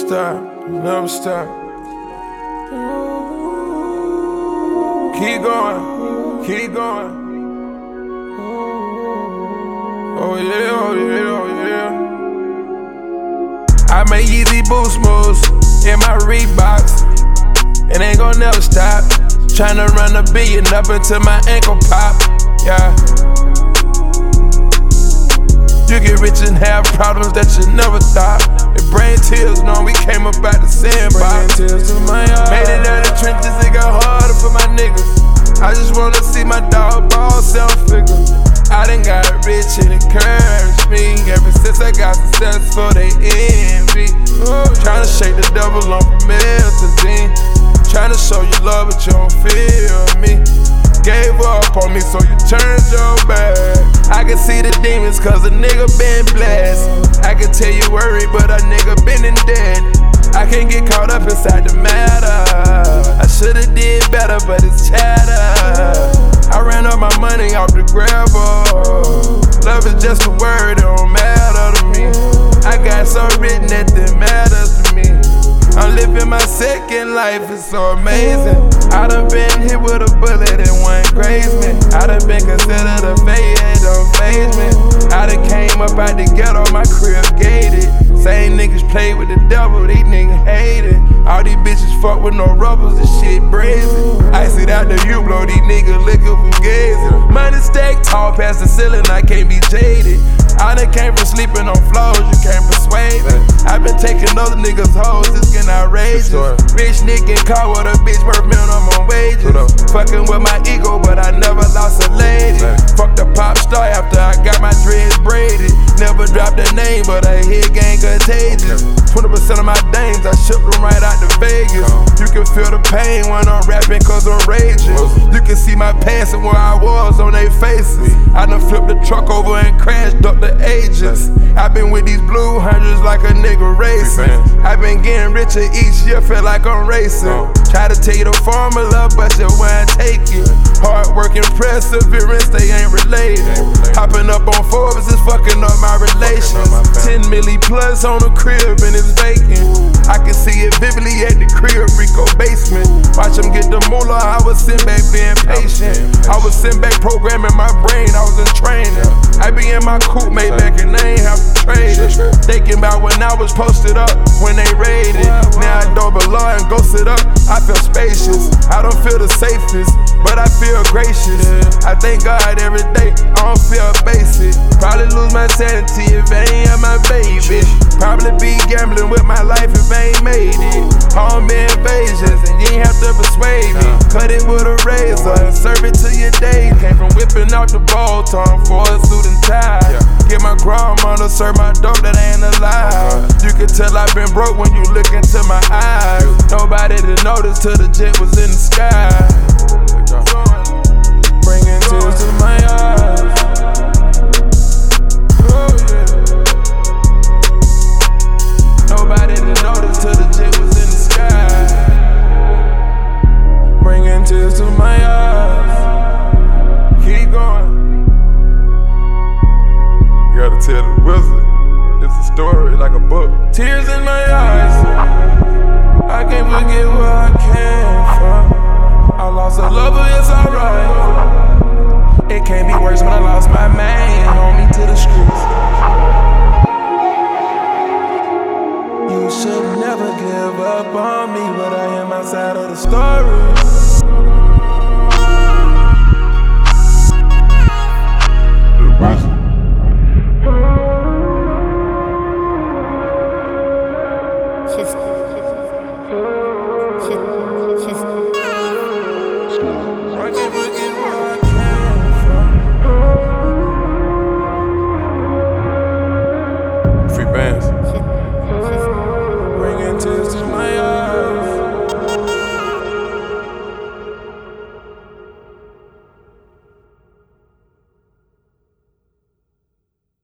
stop, never stop. Keep going, keep going. Oh yeah, oh yeah, oh yeah. I make easy boost moves in my Reeboks. It ain't gon' never stop. Tryna run $1 billion up until my ankle pop. Yeah. You get rich and have problems that you never thought. It bring tears, knowing we came up out the sandbox. Made it out of the trenches, it got harder for my niggas. I just wanna see my dog ball self-figure. I done got rich and encouraged me. Ever since I got successful, they envy. Tryna shake the devil on promethazine. Tryna show you love, but you don't feel me. Gave up on me, so you turned your back. I can see the demons, cause a nigga been blessed. I can tell you worried, but a nigga been in debt. I can't get caught up inside the matter. I should've did better, but it's chatter. I ran up my money off the gravel. Love is just a word, it don't matter to me. I got so written that it matters to me. I'm living my second life, it's so amazing. I done been hit with a bullet and one grazed me. I done been considered a failure, it don't faze me. I done came up out the ghetto, my crib gated. Same niggas play with the devil, these niggas hate it. All these bitches fuck with no rubbers, this shit brazen. Ice it out the U-blow, these niggas liquor fugazi. Money stacked tall past the ceiling, I can't be jaded. I done came from sleeping on floors, you can't persuade me. I been taking other niggas' hoes, it's getting outrageous. Rich nigga caught with a bitch worth minimum wages. Fucking with my ego, but I never lost a lady. Fuck the pop star after I got my dreads braided. Never dropped a name, but a hit gang contagious. 20% of my dames, I shipped them right out to Vegas. You can feel the pain when I'm rapping, cause I'm raging. You can see my past and where I was on their faces. I done flipped the truck over and crashed up the agents. I been with these blue hundreds like a nigga racing. I been getting richer each year, feel like I'm racing. Try to tell you the formula, but you won't take it. Hard work and perseverance, they ain't related. Hopping up on Forbes is fucking up my relations. 10 milli plus on the crib and it's vacant. I can see it vividly at the crib, Rico basement. Watch them get the moolah, I was sitting back being patient. I was sitting back programming my brain, I was in training. I be in my coupe made back and they ain't have to trade it. Thinking about when I was posted up, when they raided. Now I don't belong and go sit up, I feel spacious. I don't feel the safest, but I feel gracious. I thank God every day, I don't feel basic. Probably lose my sanity if I ain't have my baby. Probably be gambling with my life if I ain't made it. Home invasions and you ain't have to persuade me. Cut it with a razor and serve it to your day. Came from whipping out the ball tongue for a suit and tie. Get my grandmother serve my dope that ain't alive. You can tell I've been broke when you look into my eyes. Nobody to notice till the jet was in the sky. Bringing tears to my eyes. Nobody to notice till the jet was in the sky. Bringing tears to my eyes. Keep going. You gotta tell the wizard. It's a story like a book. Tears in my eyes. I can't forget where I came from. I lost a lover, it's alright. It can't be worse when I lost my man on me to the streets. You should never give up on me, but I am outside of the story. Just